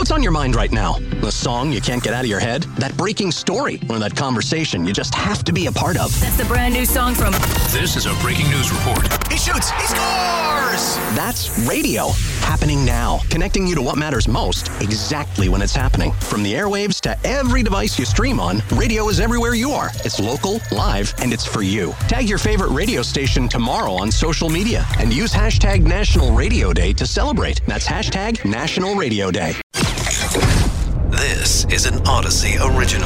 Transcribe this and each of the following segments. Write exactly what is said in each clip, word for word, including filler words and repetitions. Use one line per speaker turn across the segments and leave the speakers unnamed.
What's on your mind right now? The song you can't get out of your head? That breaking story? Or that conversation you just have to be a part of?
That's the brand new song from...
This is a breaking news report.
He shoots! He scores! That's radio. Happening now. Connecting you to what matters most, exactly when it's happening. From the airwaves to every device you stream on, radio is everywhere you are. It's local, live, and it's for you. Tag your favorite radio station tomorrow on social media and use hashtag National Radio Day to celebrate. That's hashtag National Radio Day.
This is an Odyssey original.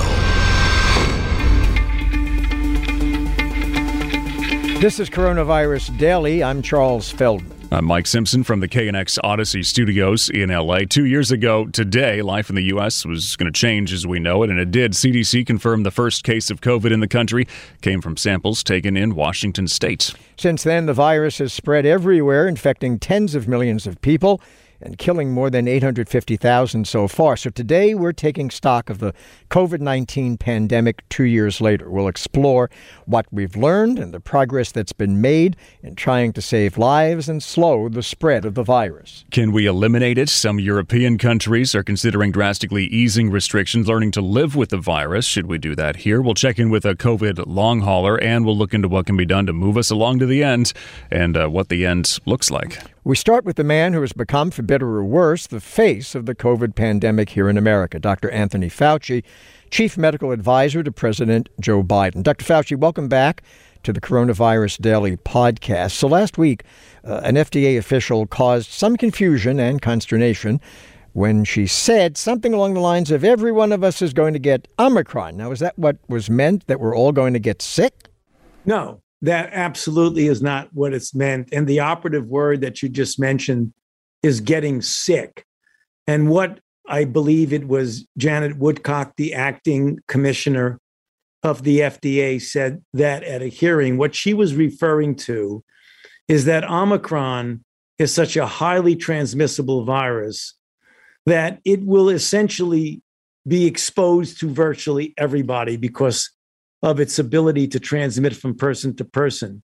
This is Coronavirus Daily. I'm Charles Feldman.
I'm Mike Simpson from the K N X Odyssey Studios in L A. Two years ago today, life in the U S was going to change as we know it, and it did. C D C confirmed the first case of COVID in the country came from samples taken in Washington state.
Since then, the virus has spread everywhere, infecting tens of millions of people and killing more than eight hundred fifty thousand so far. So today we're taking stock of the COVID nineteen pandemic two years later. We'll explore what we've learned and the progress that's been made in trying to save lives and slow the spread of the virus.
Can we eliminate it? Some European countries are considering drastically easing restrictions, learning to live with the virus. Should we do that here? We'll check in with a COVID long hauler, and we'll look into what can be done to move us along to the end and uh, what the end looks like.
We start with the man who has become, for better or worse, the face of the COVID pandemic here in America, Doctor Anthony Fauci, Chief Medical Advisor to President Joe Biden. Doctor Fauci, welcome back to the Coronavirus Daily podcast. So last week, uh, an F D A official caused some confusion and consternation when she said something along the lines of every one of us is going to get Omicron. Now, is that what was meant, that we're all going to get sick?
No. That absolutely is not what it's meant. And the operative word that you just mentioned is getting sick. And what I believe it was Janet Woodcock, the acting commissioner of the F D A, said that at a hearing. What she was referring to is that Omicron is such a highly transmissible virus that it will essentially be exposed to virtually everybody because of its ability to transmit from person to person.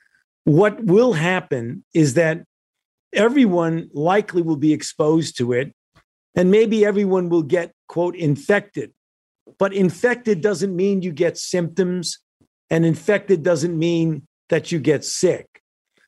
What will happen is that everyone likely will be exposed to it, and maybe everyone will get, quote, infected. But infected doesn't mean you get symptoms, and infected doesn't mean that you get sick.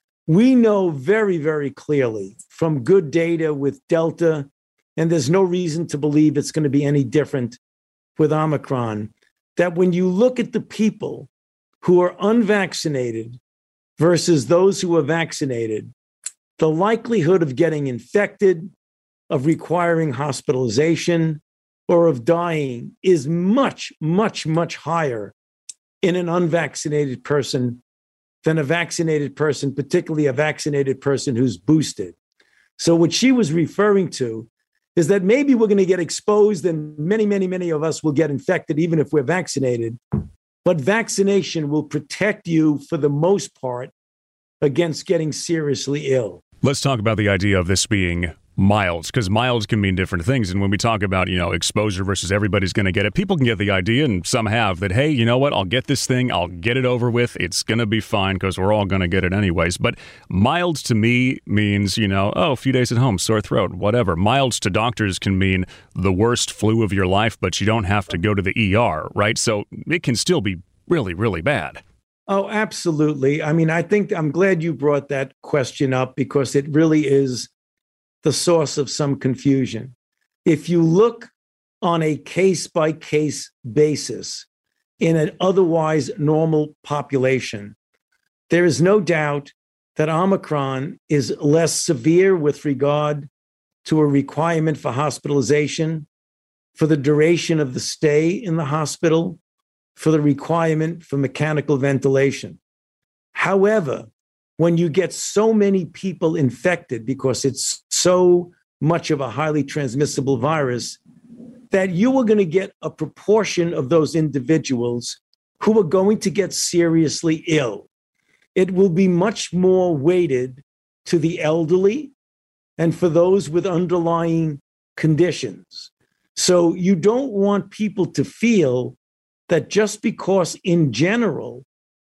We know very, very clearly from good data with Delta, and there's no reason to believe it's going to be any different with Omicron, that when you look at the people who are unvaccinated versus those who are vaccinated, the likelihood of getting infected, of requiring hospitalization, or of dying is much, much, much higher in an unvaccinated person than a vaccinated person, particularly a vaccinated person who's boosted. So what she was referring to is that maybe we're going to get exposed and many, many, many of us will get infected even if we're vaccinated. But vaccination will protect you for the most part against getting seriously ill.
Let's talk about the idea of this being mild, because mild can mean different things. And when we talk about, you know, exposure versus everybody's going to get it, people can get the idea, and some have, that, hey, you know what, I'll get this thing, I'll get it over with, it's going to be fine because we're all going to get it anyways. But mild to me means, you know, oh, a few days at home, sore throat, whatever. Mild to doctors can mean the worst flu of your life, but you don't have to go to the E R, right? So it can still be really, really bad.
Oh, absolutely. I mean, I think I'm glad you brought that question up because it really is the source of some confusion. If you look on a case-by-case basis in an otherwise normal population, there is no doubt that Omicron is less severe with regard to a requirement for hospitalization, for the duration of the stay in the hospital, for the requirement for mechanical ventilation. However, when you get so many people infected because it's so much of a highly transmissible virus, that you are going to get a proportion of those individuals who are going to get seriously ill. It will be much more weighted to the elderly and for those with underlying conditions. So you don't want people to feel that just because in general,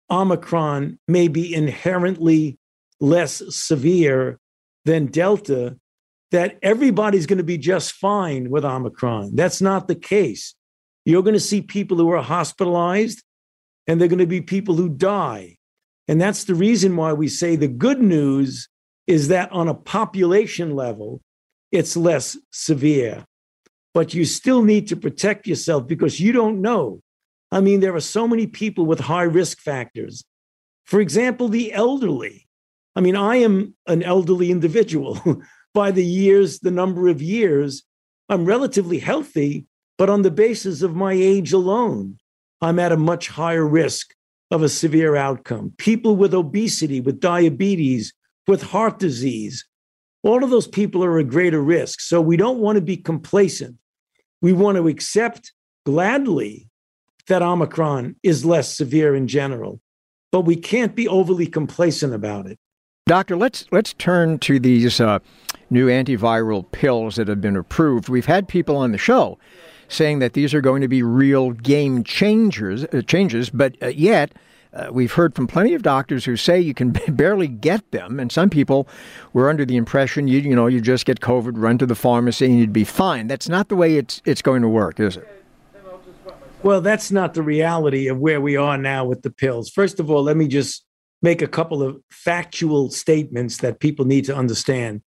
Omicron may be inherently less severe than Delta, that everybody's going to be just fine with Omicron. That's not the case. You're going to see people who are hospitalized, and they're going to be people who die. And that's the reason why we say the good news is that on a population level, it's less severe. But you still need to protect yourself because you don't know. I mean, there are so many people with high risk factors. For example, the elderly. I mean, I am an elderly individual. By the years, the number of years, I'm relatively healthy, but on the basis of my age alone, I'm at a much higher risk of a severe outcome. People with obesity, with diabetes, with heart disease, all of those people are a greater risk. So we don't want to be complacent. We want to accept gladly that Omicron is less severe in general, but we can't be overly complacent about it.
Doctor, let's let's turn to these uh, new antiviral pills that have been approved. We've had people on the show saying that these are going to be real game changers, uh, changes, but uh, yet uh, we've heard from plenty of doctors who say you can barely get them, and some people were under the impression you you know you just get COVID, run to the pharmacy, and you'd be fine. That's not the way it's it's going to work, is it?
Well, that's not the reality of where we are now with the pills. First of all, let me just make a couple of factual statements that people need to understand.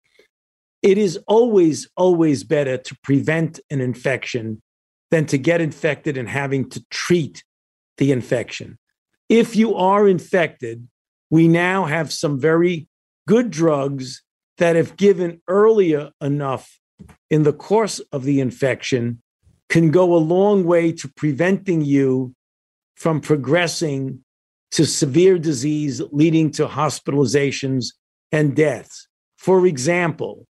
It is always, always better to prevent an infection than to get infected and having to treat the infection. If you are infected, we now have some very good drugs that, if given earlier enough in the course of the infection, can go a long way to preventing you from progressing to severe disease leading to hospitalizations and deaths. For example,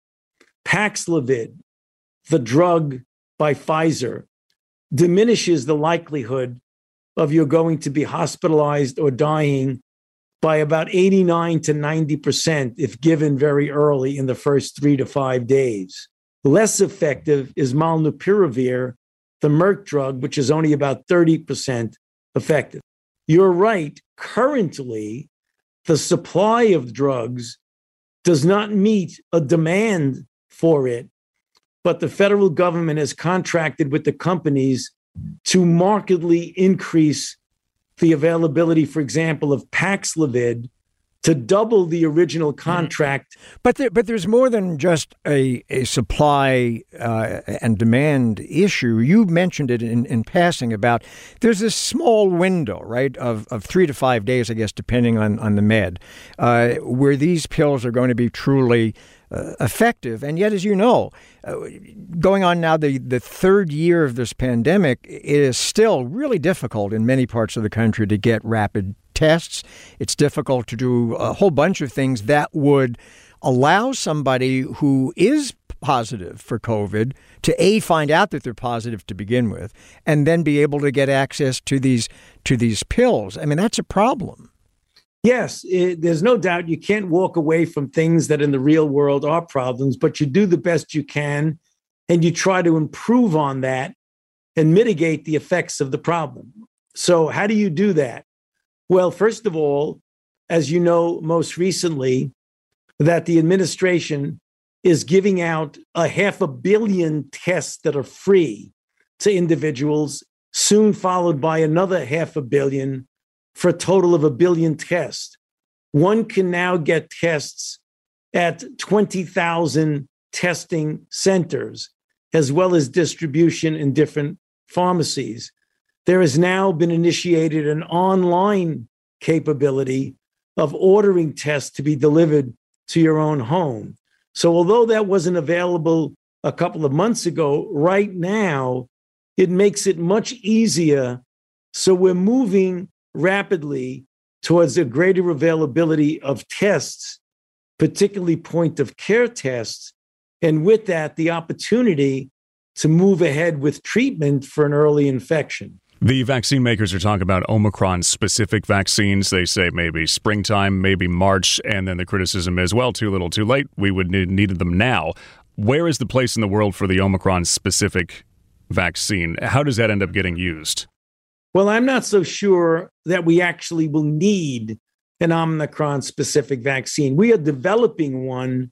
Paxlovid, the drug by Pfizer, diminishes the likelihood of you going to be hospitalized or dying by about eighty-nine to ninety percent if given very early in the first three to five days. Less effective is Molnupiravir, the Merck drug, which is only about thirty percent effective. You're right. Currently, the supply of drugs does not meet a demand for it, but the federal government has contracted with the companies to markedly increase the availability, for example, of Paxlovid to double the original contract.
But there, but there's more than just a, a supply uh, and demand issue. You mentioned it in, in passing about there's this small window, right, of, of three to five days, I guess, depending on, on the med, uh, where these pills are going to be truly uh, effective. And yet, as you know, uh, going on now the, the third year of this pandemic, it is still really difficult in many parts of the country to get rapid tests. It's difficult to do a whole bunch of things that would allow somebody who is positive for COVID to A, find out that they're positive to begin with, and then be able to get access to these to these pills. I mean, that's a problem.
Yes, it, there's no doubt you can't walk away from things that in the real world are problems, but you do the best you can, and you try to improve on that and mitigate the effects of the problem. So how do you do that? Well, first of all, as you know, most recently, that the administration is giving out a half a billion tests that are free to individuals, soon followed by another half a billion for a total of a billion tests. One can now get tests at twenty thousand testing centers, as well as distribution in different pharmacies. There has now been initiated an online capability of ordering tests to be delivered to your own home. So although that wasn't available a couple of months ago, right now, it makes it much easier. So we're moving rapidly towards a greater availability of tests, particularly point of care tests. And with that, the opportunity to move ahead with treatment for an early infection.
The vaccine makers are talking about Omicron-specific vaccines. They say maybe springtime, maybe March, and then the criticism is, well, too little, too late. We would need needed them now. Where is the place in the world for the Omicron-specific vaccine? How does that end up getting used?
Well, I'm not so sure that we actually will need an Omicron-specific vaccine. We are developing one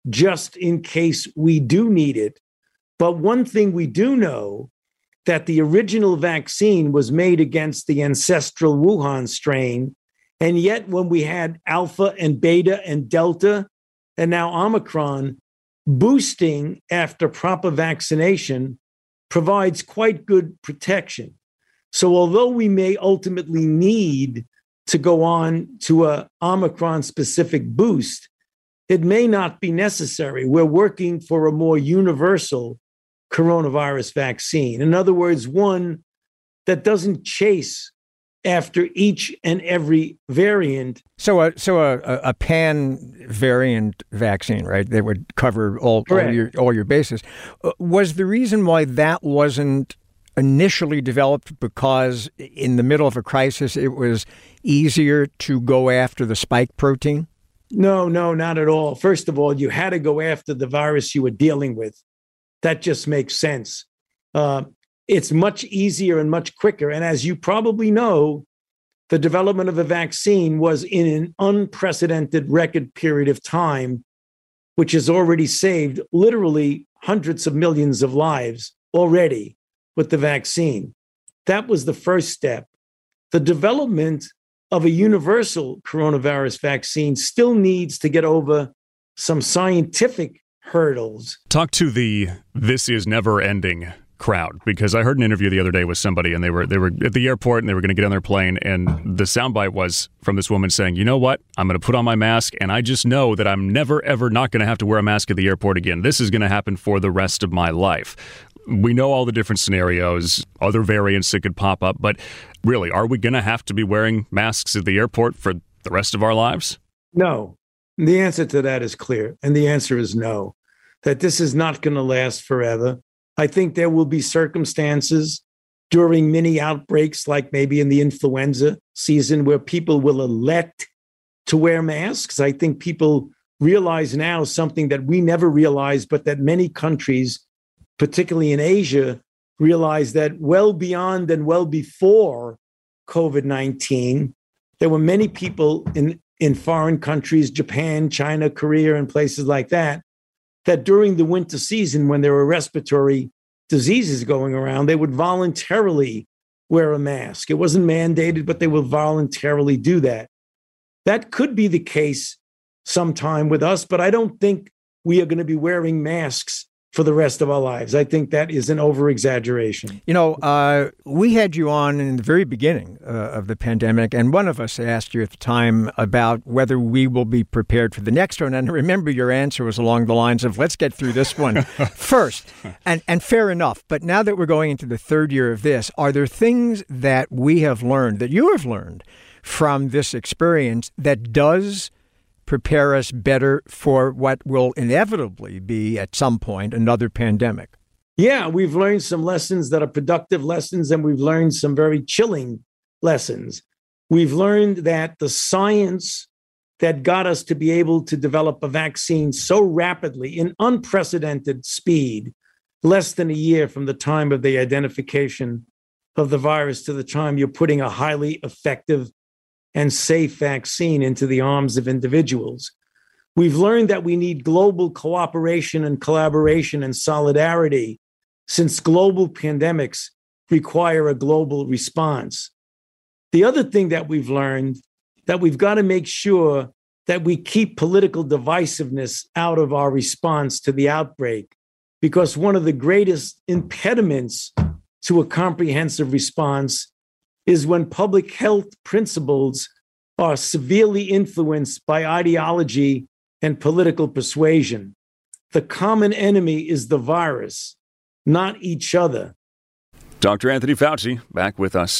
just in case we do need it. But one thing we do know, that the original vaccine was made against the ancestral Wuhan strain. And yet when we had Alpha and Beta and Delta and now Omicron, boosting after proper vaccination provides quite good protection. So although we may ultimately need to go on to a Omicron-specific boost, it may not be necessary. We're working for a more universal coronavirus vaccine. In other words, one that doesn't chase after each and every variant.
So a so a, a pan variant vaccine, right? That would cover all, all your all your bases. Uh, was the reason why that wasn't initially developed because in the middle of a crisis it was easier to go after the spike protein?
No, no, not at all. First of all, you had to go after the virus you were dealing with. That just makes sense. Uh, it's much easier and much quicker. And as you probably know, the development of a vaccine was in an unprecedented record period of time, which has already saved literally hundreds of millions of lives already with the vaccine. That was the first step. The development of a universal coronavirus vaccine still needs to get over some scientific hurdles.
Talk to the "this is never ending" crowd, because I heard an interview the other day with somebody, and they were they were at the airport and they were going to get on their plane, and the soundbite was from this woman saying, "You know what? I'm going to put on my mask, and I just know that I'm never ever not going to have to wear a mask at the airport again. This is going to happen for the rest of my life." We know all the different scenarios, other variants that could pop up, but really, are we going to have to be wearing masks at the airport for the rest of our lives?
No. The answer to that is clear, and the answer is no, that this is not going to last forever. I think there will be circumstances during mini outbreaks, like maybe in the influenza season, where people will elect to wear masks. I think people realize now something that we never realized, but that many countries, particularly in Asia, realize that well beyond and well before COVID nineteen, there were many people in, in foreign countries, Japan, China, Korea, and places like that, that during the winter season, when there were respiratory diseases going around, they would voluntarily wear a mask. It wasn't mandated, but they would voluntarily do that. That could be the case sometime with us, but I don't think we are going to be wearing masks for the rest of our lives. I think that is an over-exaggeration.
You know, uh, we had you on in the very beginning uh, of the pandemic, and one of us asked you at the time about whether we will be prepared for the next one. And I remember your answer was along the lines of, let's get through this one first. And, and fair enough. But now that we're going into the third year of this, are there things that we have learned, that you have learned from this experience that does prepare us better for what will inevitably be at some point another pandemic?
Yeah, we've learned some lessons that are productive lessons, and we've learned some very chilling lessons. We've learned that the science that got us to be able to develop a vaccine so rapidly in unprecedented speed, less than a year from the time of the identification of the virus to the time you're putting a highly effective and safe vaccine into the arms of individuals. We've learned that we need global cooperation and collaboration and solidarity, since global pandemics require a global response. The other thing that we've learned, that we've got to make sure that we keep political divisiveness out of our response to the outbreak, because one of the greatest impediments to a comprehensive response is when public health principles are severely influenced by ideology and political persuasion. The common enemy is the virus, not each other.
Doctor Anthony Fauci back with us.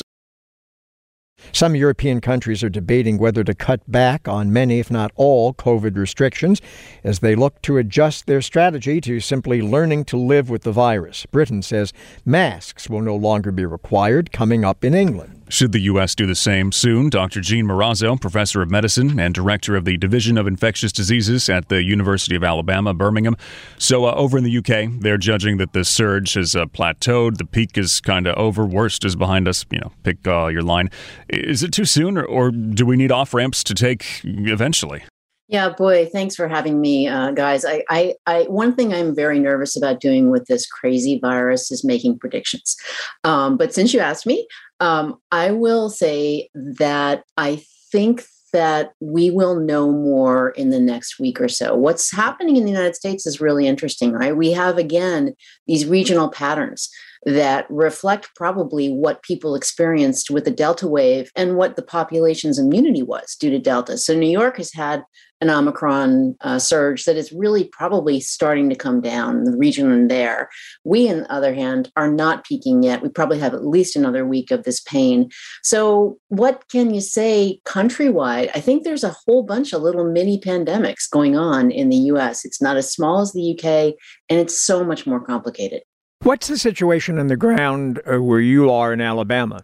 Some European countries are debating whether to cut back on many, if not all, COVID restrictions as they look to adjust their strategy to simply learning to live with the virus. Britain says masks will no longer be required coming up in England.
Should the U S do the same soon? Doctor Jean Marazzo, professor of medicine and director of the Division of Infectious Diseases at the University of Alabama, Birmingham. So uh, over in the U K, they're judging that the surge has uh, plateaued. The peak is kind of over. Worst is behind us. You know, pick uh, your line. Is it too soon, or, or do we need off-ramps to take eventually?
Yeah, boy, thanks for having me, uh, guys. I, I, I, one thing I'm very nervous about doing with this crazy virus is making predictions. Um, but since you asked me, um, I will say that I think that we will know more in the next week or so. What's happening in the United States is really interesting, right? We have, again, these regional patterns that reflect probably what people experienced with the Delta wave and what the population's immunity was due to Delta. So New York has had an Omicron uh, surge that is really probably starting to come down, the region there. We, on the other hand, are not peaking yet. We probably have at least another week of this pain. So what can you say countrywide? I think there's a whole bunch of little mini pandemics going on in the U S. It's not as small as the U K, and it's so much more complicated.
What's the situation on the ground uh, where you are in Alabama?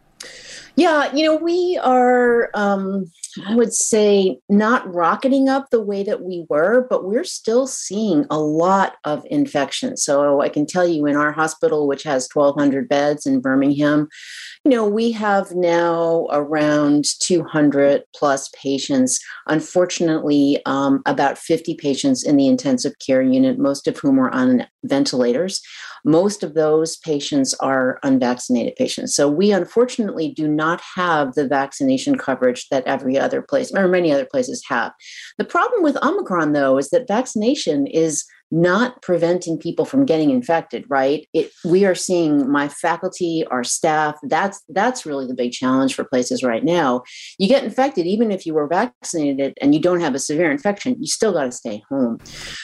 Yeah, you know, we are, um, I would say, not rocketing up the way that we were, but we're still seeing a lot of infections. So I can tell you in our hospital, which has twelve hundred beds in Birmingham, you know, we have now around two hundred plus patients. Unfortunately, um, about fifty patients in the intensive care unit, most of whom are on ventilators. Most of those patients are unvaccinated patients. So we unfortunately do not have the vaccination coverage that every other place or many other places have. The problem with Omicron, though, is that vaccination is not preventing people from getting infected, right? It, we are seeing my faculty, our staff, that's that's really the big challenge for places right now. You get infected, even if you were vaccinated and you don't have a severe infection, you still got to stay home.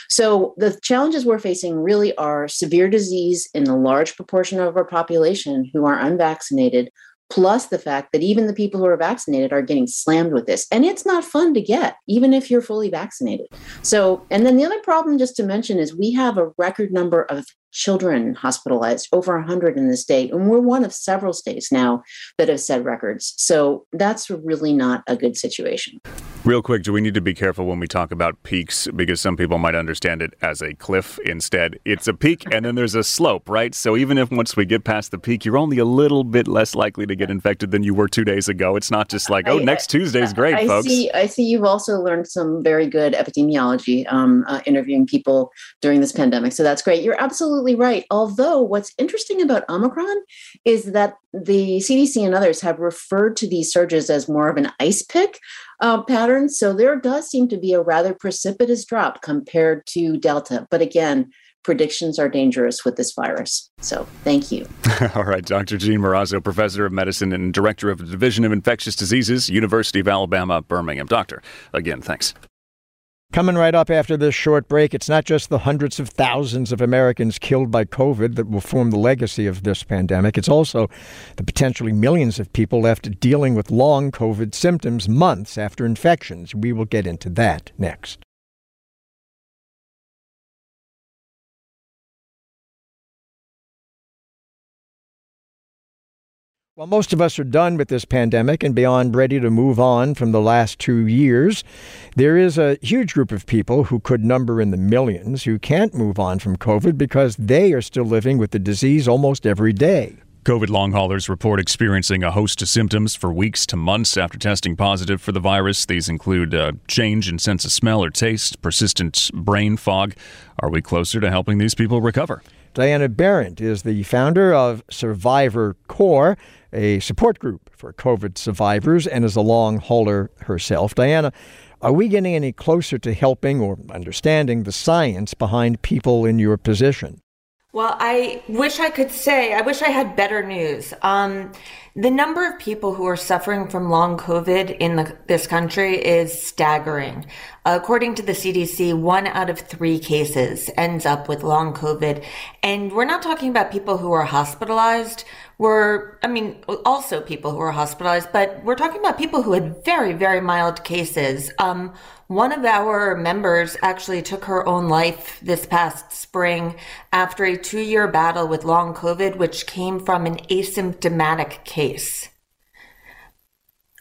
So the challenges we're facing really are severe disease in a large proportion of our population who are unvaccinated, plus the fact that even the people who are vaccinated are getting slammed with this. And it's not fun to get, even if you're fully vaccinated. So, and then the other problem, just to mention, is we have a record number of children hospitalized, over one hundred in the state. And we're one of several states now that have set records. So that's really not a good situation.
Real quick, do we need to be careful when we talk about peaks? Because some people might understand it as a cliff. Instead, it's a peak and then there's a slope, right? So even if once we get past the peak, you're only a little bit less likely to get infected than you were two days ago. It's not just like, oh, I, next Tuesday's great,
I
folks.
See, I see you've also learned some very good epidemiology, um, uh, interviewing people during this pandemic. So that's great. You're absolutely right. Although what's interesting about Omicron is that the C D C and others have referred to these surges as more of an ice pick uh, pattern. So there does seem to be a rather precipitous drop compared to Delta. But again, predictions are dangerous with this virus. So thank you.
All right. Doctor Jean Marrazzo, professor of medicine and director of the Division of Infectious Diseases, University of Alabama, Birmingham. Doctor, again, thanks.
Coming right up after this short break, it's not just the hundreds of thousands of Americans killed by COVID that will form the legacy of this pandemic. It's also the potentially millions of people left dealing with long COVID symptoms months after infections. We will get into that next. While most of us are done with this pandemic and beyond ready to move on from the last two years, there is a huge group of people who could number in the millions who can't move on from COVID because they are still living with the disease almost every day.
COVID long haulers report experiencing a host of symptoms for weeks to months after testing positive for the virus. These include uh, change in sense of smell or taste, persistent brain fog. Are we closer to helping these people recover?
Diana Berendt is the founder of Survivor Corps, a support group for COVID survivors, and is a long hauler herself. Diana, are we getting any closer to helping or understanding the science behind people in your position?
Well, I wish I could say, I wish I had better news. Um, the number of people who are suffering from long COVID in the, this country is staggering. According to the C D C, one out of three cases ends up with long COVID. And we're not talking about people who are hospitalized. We're, I mean, also people who are hospitalized, but we're talking about people who had very, very mild cases. Um, one of our members actually took her own life this past spring after a two-year battle with long COVID, which came from an asymptomatic case.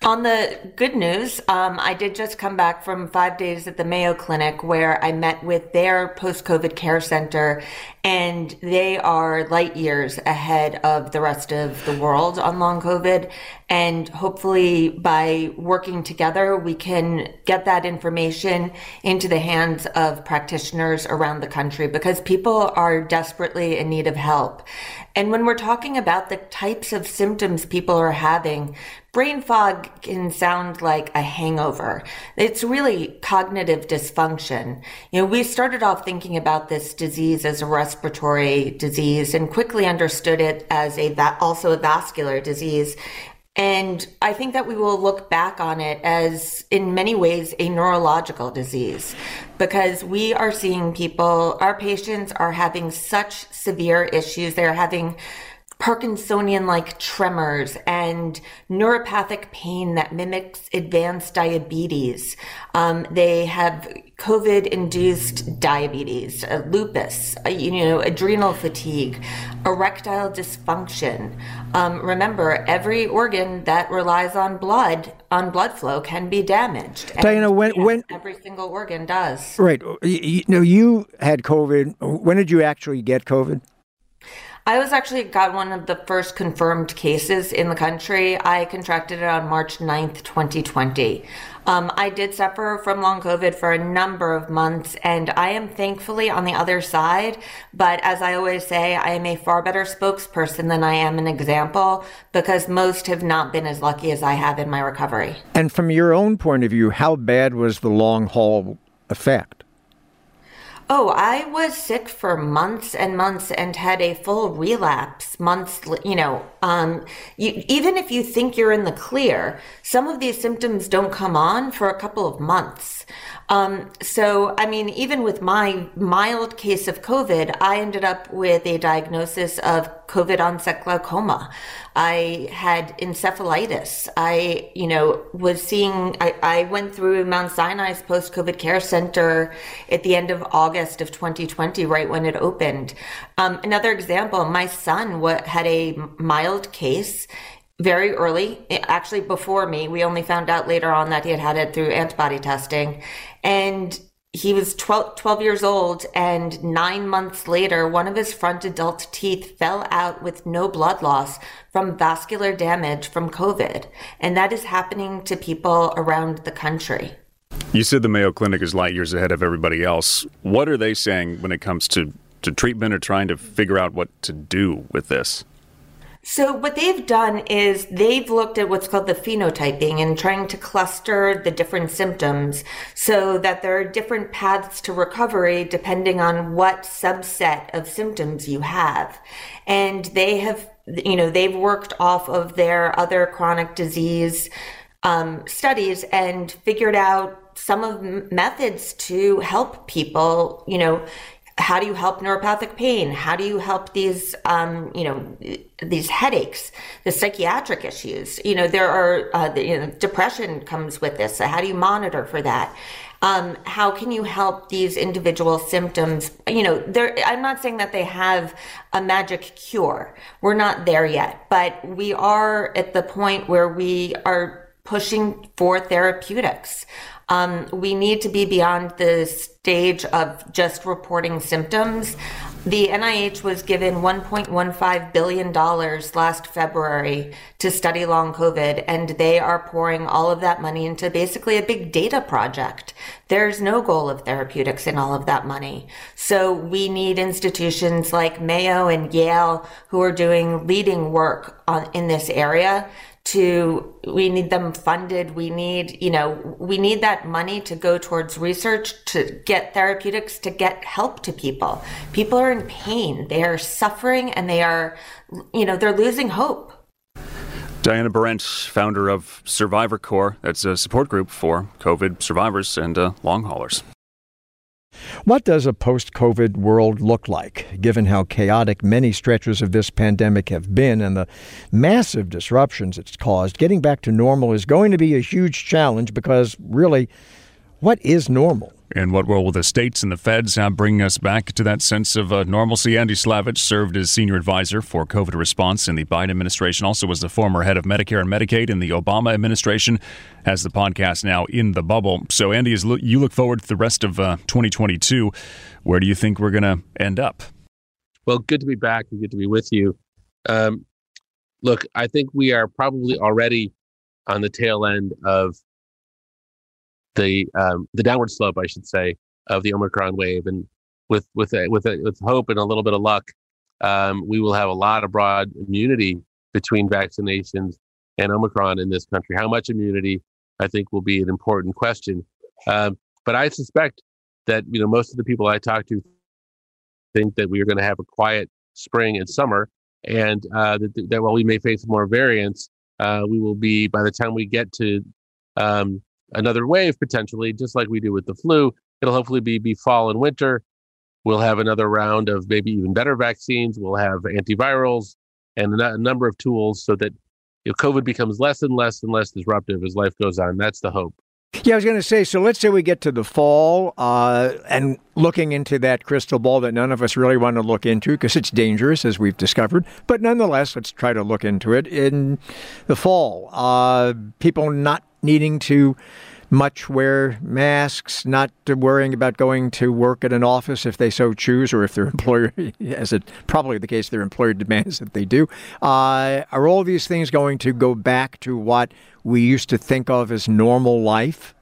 On the good news, um, I did just come back from five days at the Mayo Clinic where I met with their post-COVID care center, and they are light years ahead of the rest of the world on long COVID. And hopefully by working together, we can get that information into the hands of practitioners around the country because people are desperately in need of help. And when we're talking about the types of symptoms people are having, brain fog can sound like a hangover. It's really cognitive dysfunction. You know, we started off thinking about this disease as a respiratory disease and quickly understood it as a va- also a vascular disease. And I think that we will look back on it as, in many ways, a neurological disease because we are seeing people, our patients are having such severe issues. They're having Parkinsonian-like tremors and neuropathic pain that mimics advanced diabetes. Um, they have COVID-induced diabetes, uh, lupus, uh, you know, adrenal fatigue, erectile dysfunction. Um, remember, every organ that relies on blood, on blood flow, can be damaged. And
Diana, when,
yes,
when
every single organ does.
Right. You, you know, you had COVID. When did you actually get COVID?
I was actually got one of the first confirmed cases in the country. I contracted it on March ninth, twenty twenty. Um, I did suffer from long COVID for a number of months, and I am thankfully on the other side. But as I always say, I am a far better spokesperson than I am an example because most have not been as lucky as I have in my recovery.
And from your own point of view, how bad was the long haul effect?
Oh, I was sick for months and months and had a full relapse months, you know, um, you, even if you think you're in the clear, some of these symptoms don't come on for a couple of months. Um, so, I mean, even with my mild case of COVID, I ended up with a diagnosis of COVID onset glaucoma. I had encephalitis. I, you know, was seeing, I, I went through Mount Sinai's post-COVID care center at the end of August of twenty twenty, right when it opened. Um, another example, my son what, had a mild case very early, actually before me. We only found out later on that he had had it through antibody testing. And he was twelve, twelve years old, and nine months later, one of his front adult teeth fell out with no blood loss from vascular damage from COVID. And that is happening to people around the country.
You said the Mayo Clinic is light years ahead of everybody else. What are they saying when it comes to, to treatment or trying to figure out what to do with this?
So what they've done is they've looked at what's called the phenotyping and trying to cluster the different symptoms so that there are different paths to recovery depending on what subset of symptoms you have. And they have, you know, they've worked off of their other chronic disease um, studies and figured out some of methods to help people, you know. How do you help neuropathic pain? How do you help these, um, you know, these headaches, the psychiatric issues? You know, there are, uh, the, you know, depression comes with this. So how do you monitor for that? Um, how can you help these individual symptoms? You know, there, I'm not saying that they have a magic cure. We're not there yet, but we are at the point where we are pushing for therapeutics. Um, we need to be beyond the stage of just reporting symptoms. The N I H was given one point one five billion dollars last February to study long COVID, and they are pouring all of that money into basically a big data project. There's no goal of therapeutics in all of that money. So we need institutions like Mayo and Yale who are doing leading work on, in this area. To, we need them funded. We need, you know, we need that money to go towards research, to get therapeutics, to get help to people. People are in pain. They are suffering and they are, you know, they're losing hope.
Diana Berent, founder of Survivor Corps. That's a support group for COVID survivors and uh, long haulers.
What does a post-COVID world look like, given how chaotic many stretches of this pandemic have been and the massive disruptions it's caused? Getting back to normal is going to be a huge challenge because, really, what is normal?
And what role will the states and the feds have bring us back to that sense of uh, normalcy? Andy Slavitt served as senior advisor for COVID response in the Biden administration, also was the former head of Medicare and Medicaid in the Obama administration, has the podcast now In the Bubble. So, Andy, as lo- you look forward to the rest of uh, twenty twenty-two, where do you think we're going to end up?
Well, good to be back and good to be with you. Um, look, I think we are probably already on the tail end of the um, the downward slope, I should say, of the Omicron wave, and with with a, with a, with hope and a little bit of luck, um, we will have a lot of broad immunity between vaccinations and Omicron in this country. How much immunity, I think, will be an important question. Um, but I suspect that you know most of the people I talk to think that we are going to have a quiet spring and summer, and uh, that, that while we may face more variants, uh, we will be, by the time we get to um, another wave, potentially, just like we do with the flu, it'll hopefully be, be fall and winter. We'll have another round of maybe even better vaccines. We'll have antivirals and a number of tools so that you know, COVID becomes less and less and less disruptive as life goes on. That's the hope.
Yeah, I was going to say, so let's say we get to the fall uh, and looking into that crystal ball that none of us really want to look into because it's dangerous, as we've discovered. But nonetheless, let's try to look into it. In the fall, uh, people not needing to much wear masks, not worrying about going to work at an office if they so choose, or if their employer, as it probably the case, their employer demands that they do. Uh, are all these things going to go back to what we used to think of as normal life?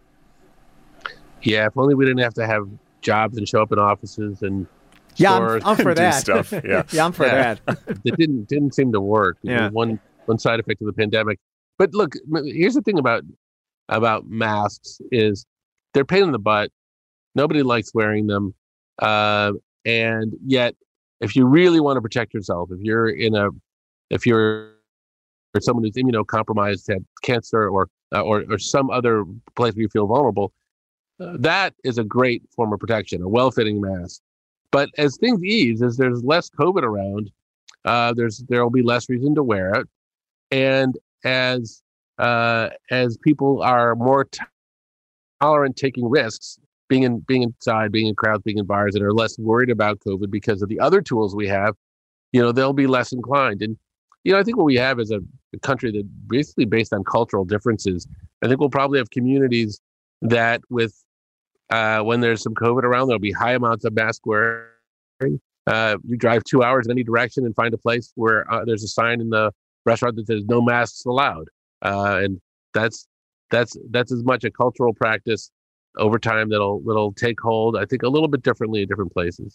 Yeah, if only we didn't have to have jobs and show up in offices and
yeah,
stores.
I'm, I'm for that.
Stuff. Yeah.
yeah, I'm for
yeah.
that.
It didn't didn't seem to work.
Yeah.
One one side effect of the pandemic. But look, here's the thing about about masks is they're a pain in the butt. Nobody likes wearing them. Uh, and yet, if you really want to protect yourself, if you're in a, if you're or someone who's immunocompromised, had cancer or, uh, or or some other place where you feel vulnerable, uh, that is a great form of protection, a well-fitting mask. But as things ease, as there's less COVID around, uh, there's there will be less reason to wear it, and as uh, as people are more t- tolerant taking risks, being in being inside, being in crowds, being in bars, and are less worried about COVID because of the other tools we have, you know, they'll be less inclined. And you know, I think what we have is a, a country that basically based on cultural differences. I think we'll probably have communities that with uh, when there's some COVID around, there'll be high amounts of mask wearing. Uh, you drive two hours in any direction and find a place where uh, there's a sign in the restaurant that says no masks allowed. Uh, and that's that's that's as much a cultural practice over time that'll that'll take hold, I think, a little bit differently in different places.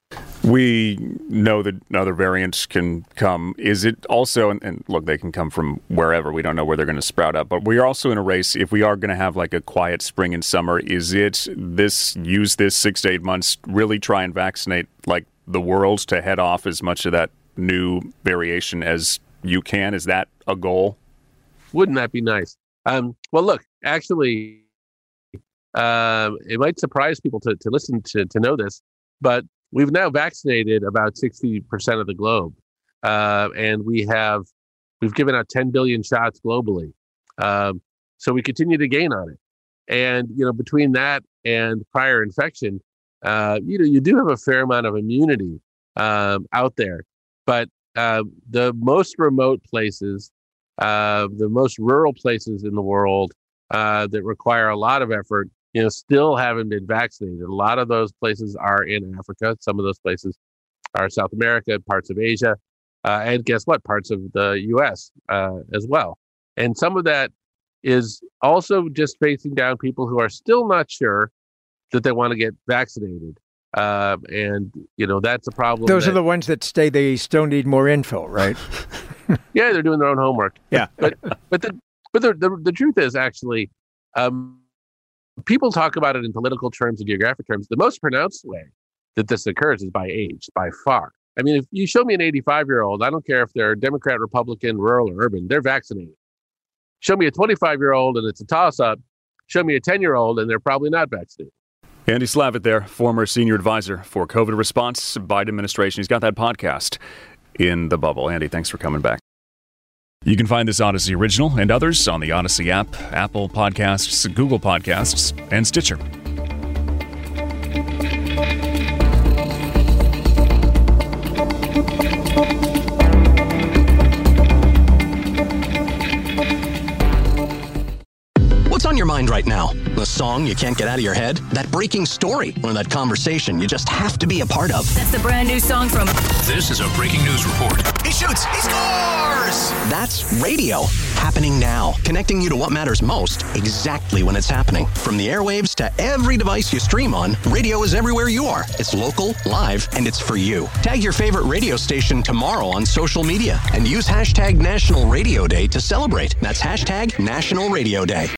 We know that other variants can come. Is it also, and, and look, they can come from wherever. We don't know where they're going to sprout up. But we are also in a race. If we are going to have like a quiet spring and summer, is it this, use this six to eight months, really try and vaccinate like the world to head off as much of that new variation as you can? Is that a goal?
Wouldn't that be nice? Um, well, look, actually, uh, it might surprise people to, to listen to, to know this, but we've now vaccinated about sixty percent of the globe, uh, and we have we've given out ten billion shots globally. Um, so we continue to gain on it, and you know between that and prior infection, uh, you know you do have a fair amount of immunity um, out there. But uh, the most remote places, uh, the most rural places in the world uh, that require a lot of effort, you know, still haven't been vaccinated. A lot of those places are in Africa. Some of those places are South America, parts of Asia, uh, and guess what? Parts of the U S uh, as well. And some of that is also just facing down people who are still not sure that they want to get vaccinated. Uh, and, you know, that's a problem.
Those
that,
are the ones that say they still need more info, right?
Yeah, they're doing their own homework.
Yeah.
But but the but the the, the truth is actually, um, people talk about it in political terms and geographic terms. The most pronounced way that this occurs is by age, by far. I mean, if you show me an eighty-five-year-old, I don't care if they're Democrat, Republican, rural, or urban, they're vaccinated. Show me a twenty-five-year-old and it's a toss-up. Show me a ten-year-old and they're probably not vaccinated.
Andy Slavitt there, former senior advisor for COVID response, Biden administration. He's got that podcast, In the Bubble. Andy, thanks for coming back. You can find this Odyssey original and others on the Odyssey app, Apple Podcasts, Google Podcasts, and Stitcher.
right now. The song you can't get out of your head, that breaking story, or that conversation you just have to be a part of.
That's the brand new song from...
This is a breaking news report. He shoots, he scores!
That's radio. Happening now. Connecting you to what matters most, exactly when it's happening. From the airwaves to every device you stream on, radio is everywhere you are. It's local, live, and it's for you. Tag your favorite radio station tomorrow on social media and use hashtag National Radio Day to celebrate. That's hashtag National Radio Day.